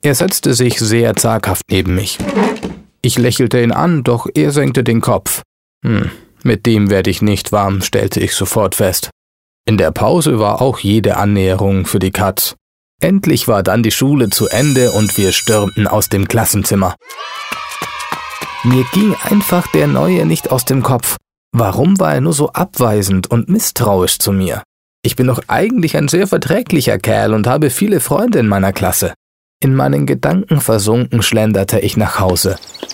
Er setzte sich sehr zaghaft neben mich. Ich lächelte ihn an, doch er senkte den Kopf. Mit dem werde ich nicht warm, stellte ich sofort fest. In der Pause war auch jede Annäherung für die Katz. Endlich war dann die Schule zu Ende und wir stürmten aus dem Klassenzimmer. Mir ging einfach der Neue nicht aus dem Kopf. Warum war er nur so abweisend und misstrauisch zu mir? Ich bin doch eigentlich ein sehr verträglicher Kerl und habe viele Freunde in meiner Klasse. In meinen Gedanken versunken schlenderte ich nach Hause.